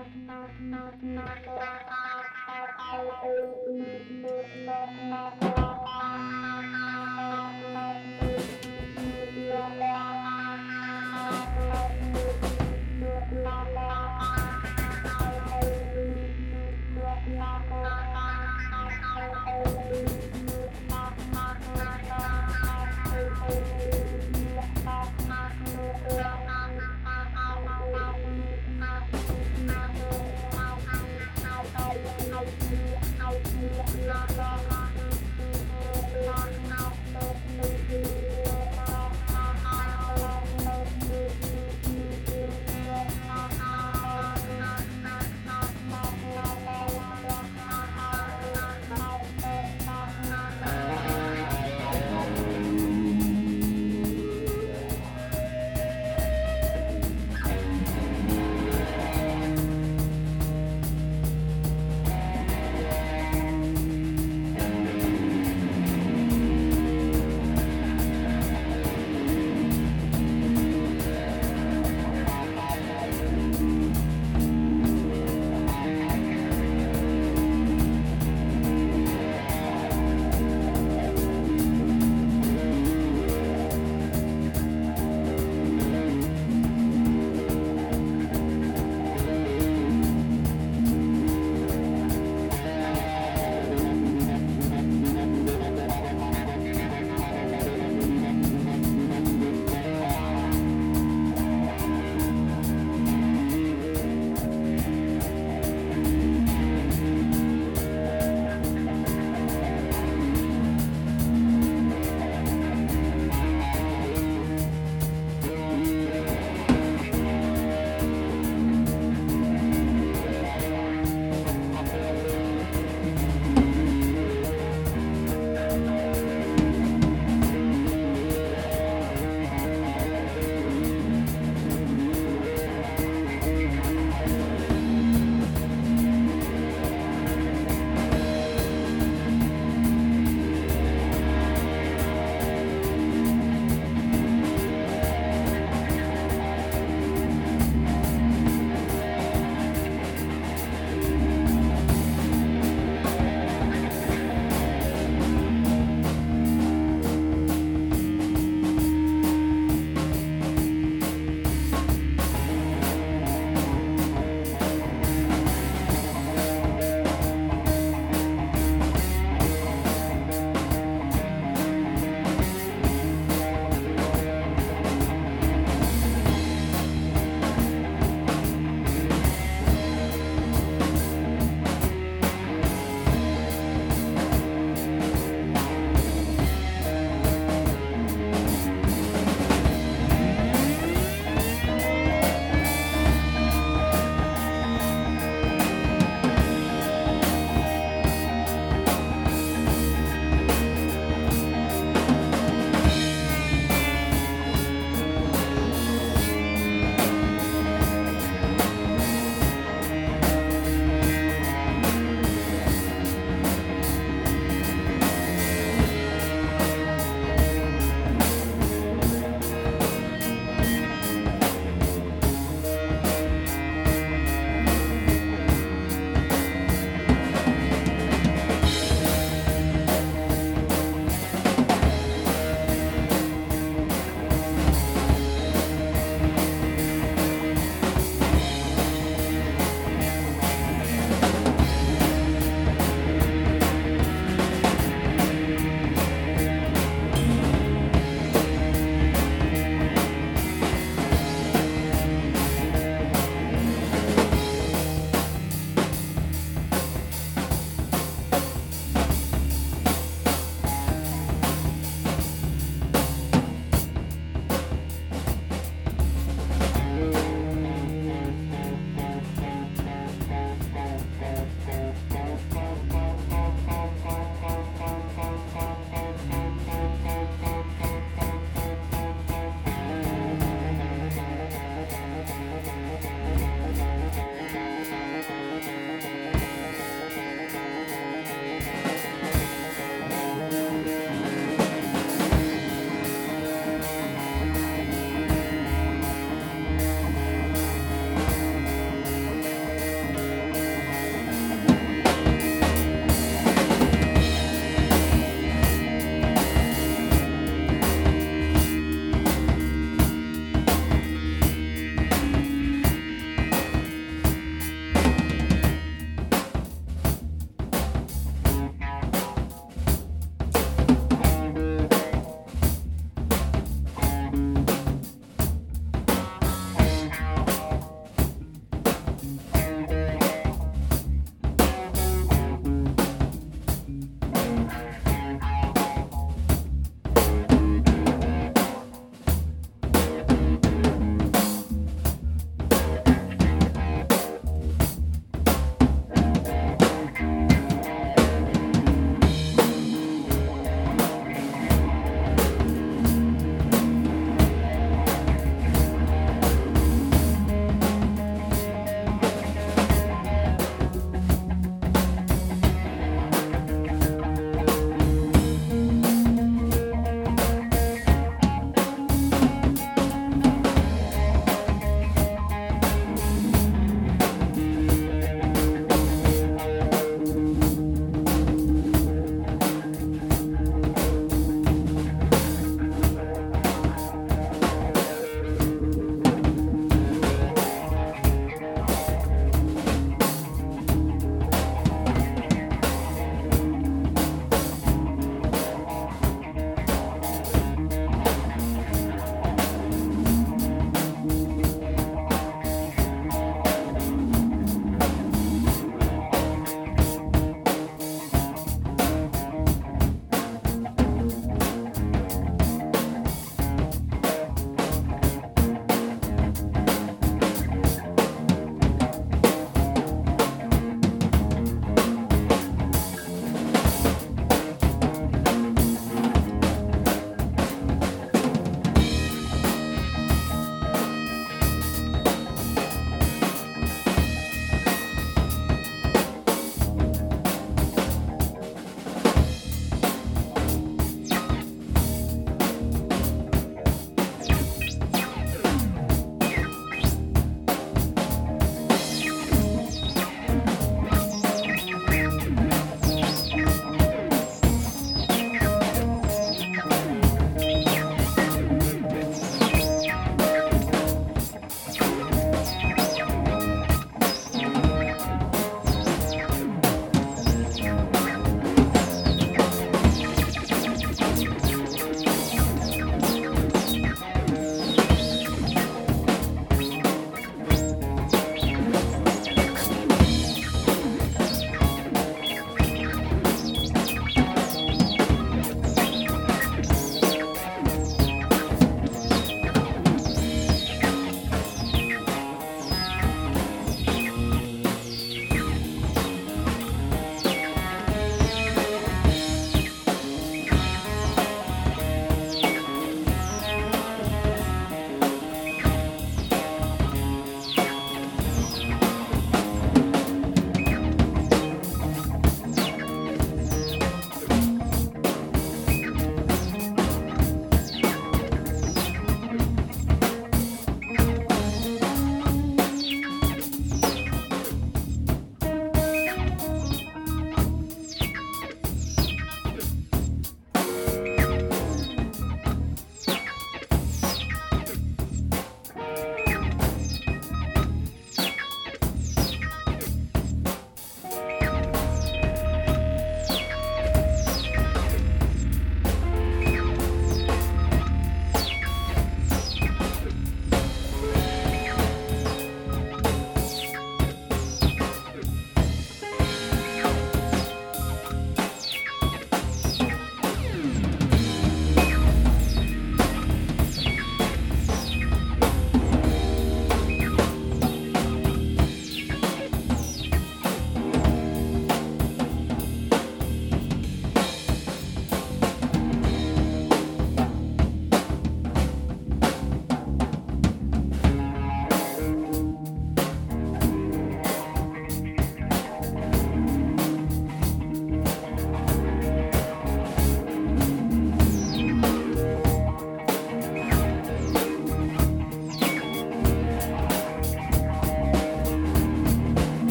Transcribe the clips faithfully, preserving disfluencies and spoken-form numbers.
Thank you.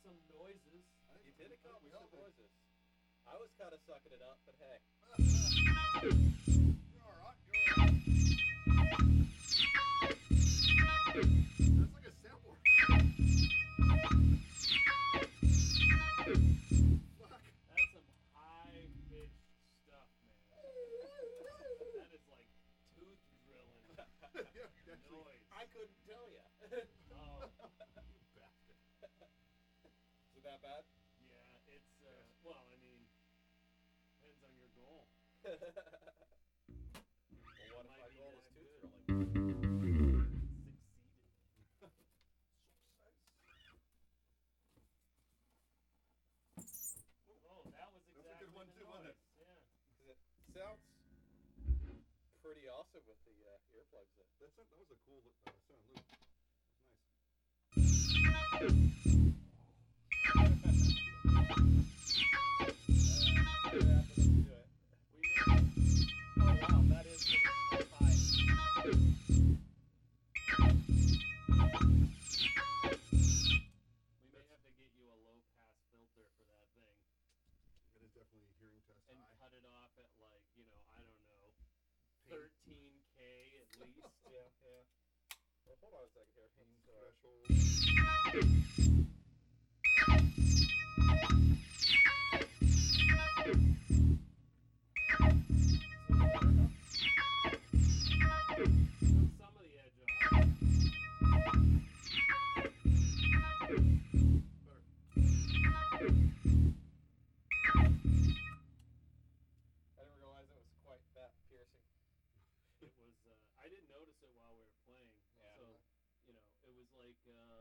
some noises. You did it, caught me some noises. I was kind of sucking it up, but hey. You're alright, you're alright. That's like a sampler. Fuck. That's some high-pitched stuff, man. That is like tooth drilling Yeah, actually. noise. I couldn't tell you. Oh, You bastard. Is it that bad? yeah, it's, uh, well, I mean, depends on your goal. Well, what if Might my be goal that is tooth good. drilling? Succeeded. Oh, that was That's a exactly good one the too, wasn't noise. it? Yeah. 'Cause it sounds pretty awesome with the uh, earplugs in. That's a, that was a cool uh, sound loop. Nice. Uh, we're gonna have to listen to it. We may, Oh wow, that is pretty high. we may have to get you a low-pass filter for that thing It is definitely a hearing test and high. cut it off at, like, you know, I don't know, Pain, thirteen K at least. Yeah, yeah. Well, hold on a second here. pain Let's, uh, threshold. Took some of the edge off. Better. I didn't realize it was quite that piercing. It was, uh, I didn't notice it while we were playing. Yeah. So, you know, it was like, uh,